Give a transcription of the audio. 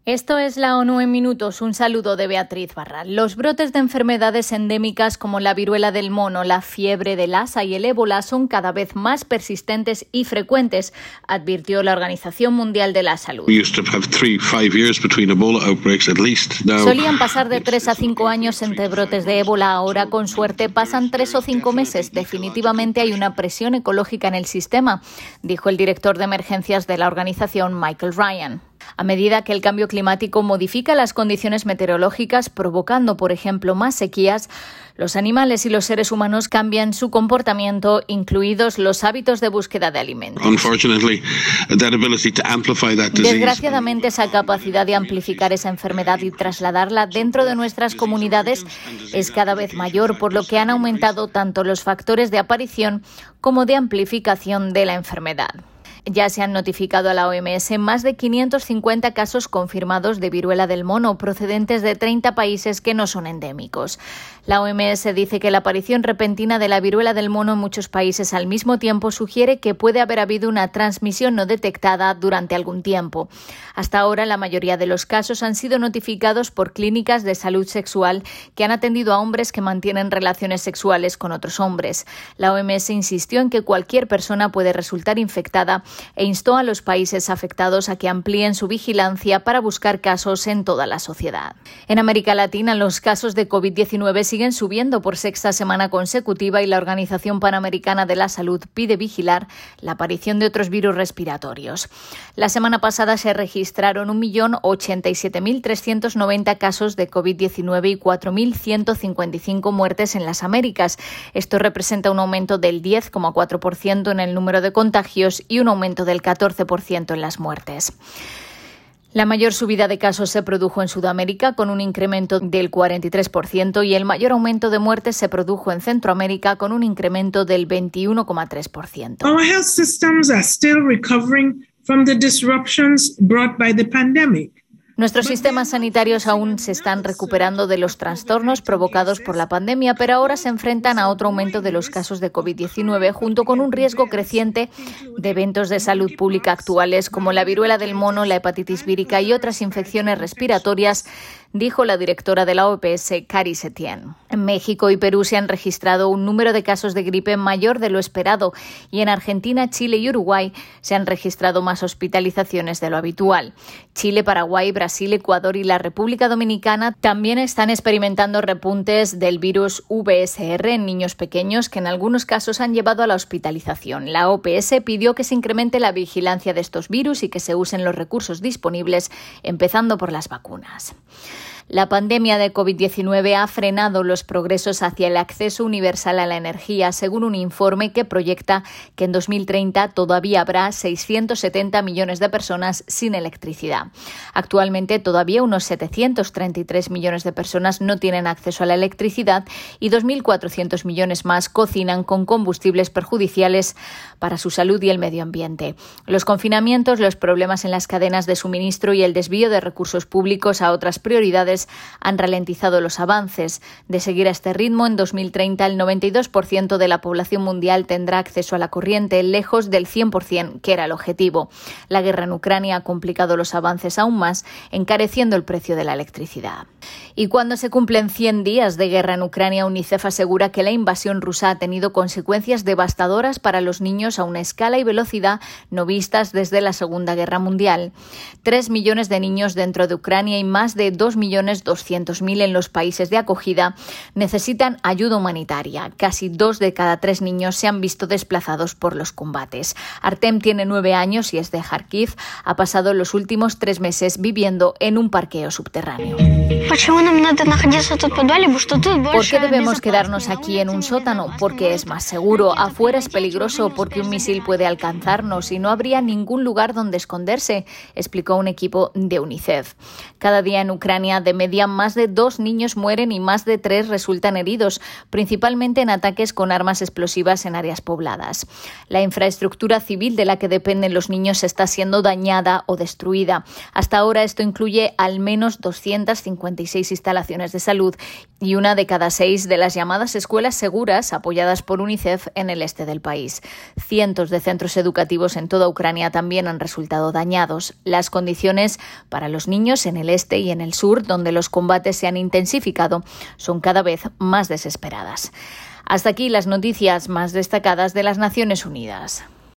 Esto es la ONU en minutos. Un saludo de Beatriz Barral. Los brotes de enfermedades endémicas como la viruela del mono, la fiebre del Lassa y el ébola son cada vez más persistentes y frecuentes, advirtió la Organización Mundial de la Salud. Solían pasar de 3 a 5 años entre brotes de ébola. Ahora, con suerte, pasan 3 o 5 meses. Definitivamente hay una presión ecológica en el sistema, dijo el director de emergencias de la organización, Michael Ryan. A medida que el cambio climático modifica las condiciones meteorológicas, provocando, por ejemplo, más sequías, los animales y los seres humanos cambian su comportamiento, incluidos los hábitos de búsqueda de alimentos. Desgraciadamente, esa capacidad de amplificar esa enfermedad y trasladarla dentro de nuestras comunidades es cada vez mayor, por lo que han aumentado tanto los factores de aparición como de amplificación de la enfermedad. Ya se han notificado a la OMS más de 550 casos confirmados de viruela del mono procedentes de 30 países que no son endémicos. La OMS dice que la aparición repentina de la viruela del mono en muchos países al mismo tiempo sugiere que puede haber habido una transmisión no detectada durante algún tiempo. Hasta ahora, la mayoría de los casos han sido notificados por clínicas de salud sexual que han atendido a hombres que mantienen relaciones sexuales con otros hombres. La OMS insistió en que cualquier persona puede resultar infectada e instó a los países afectados a que amplíen su vigilancia para buscar casos en toda la sociedad. En América Latina, los casos de COVID-19 siguen subiendo por sexta semana consecutiva y la Organización Panamericana de la Salud pide vigilar la aparición de otros virus respiratorios. La semana pasada se registraron 1.087.390 casos de COVID-19 y 4.155 muertes en las Américas. Esto representa un aumento del 10,4% en el número de contagios y un aumento del 14% en las muertes. La mayor subida de casos se produjo en Sudamérica, con un incremento del 43%, y el mayor aumento de muertes se produjo en Centroamérica, con un incremento del 21,3%. Our health systems are still recovering from the disruptions brought by the pandemic. Nuestros sistemas sanitarios aún se están recuperando de los trastornos provocados por la pandemia, pero ahora se enfrentan a otro aumento de los casos de COVID-19, junto con un riesgo creciente de eventos de salud pública actuales como la viruela del mono, la hepatitis vírica y otras infecciones respiratorias, dijo la directora de la OPS, Cari Setien. En México y Perú se han registrado un número de casos de gripe mayor de lo esperado, y en Argentina, Chile y Uruguay se han registrado más hospitalizaciones de lo habitual. Chile, Paraguay, Brasil, Ecuador y la República Dominicana también están experimentando repuntes del virus VSR en niños pequeños que en algunos casos han llevado a la hospitalización. La OPS pidió que se incremente la vigilancia de estos virus y que se usen los recursos disponibles, empezando por las vacunas. La pandemia de COVID-19 ha frenado los progresos hacia el acceso universal a la energía, según un informe que proyecta que en 2030 todavía habrá 670 millones de personas sin electricidad. Actualmente todavía unos 733 millones de personas no tienen acceso a la electricidad y 2.400 millones más cocinan con combustibles perjudiciales para su salud y el medio ambiente. Los confinamientos, los problemas en las cadenas de suministro y el desvío de recursos públicos a otras prioridades han ralentizado los avances. De seguir a este ritmo, en 2030 el 92% de la población mundial tendrá acceso a la corriente, lejos del 100% que era el objetivo. La guerra en Ucrania ha complicado los avances aún más, encareciendo el precio de la electricidad. Y cuando se cumplen 100 días de guerra en Ucrania, UNICEF asegura que la invasión rusa ha tenido consecuencias devastadoras para los niños a una escala y velocidad no vistas desde la Segunda Guerra Mundial. 3 millones de niños dentro de Ucrania y más de 2.200.000 en los países de acogida necesitan ayuda humanitaria. Casi 2 de cada 3 niños se han visto desplazados por los combates. Artem tiene 9 años y es de Kharkiv. Ha pasado los últimos 3 meses viviendo en un parqueo subterráneo. ¿Por qué debemos quedarnos aquí en un sótano? Porque es más seguro. Afuera es peligroso porque un misil puede alcanzarnos y no habría ningún lugar donde esconderse, explicó un equipo de UNICEF. Cada día en Ucrania, de media, más de 2 niños mueren y más de 3 resultan heridos, principalmente en ataques con armas explosivas en áreas pobladas. La infraestructura civil de la que dependen los niños está siendo dañada o destruida. Hasta ahora esto incluye al menos 250 56 instalaciones de salud y 1 de cada 6 de las llamadas escuelas seguras apoyadas por UNICEF en el este del país. Cientos de centros educativos en toda Ucrania también han resultado dañados. Las condiciones para los niños en el este y en el sur, donde los combates se han intensificado, son cada vez más desesperadas. Hasta aquí las noticias más destacadas de las Naciones Unidas.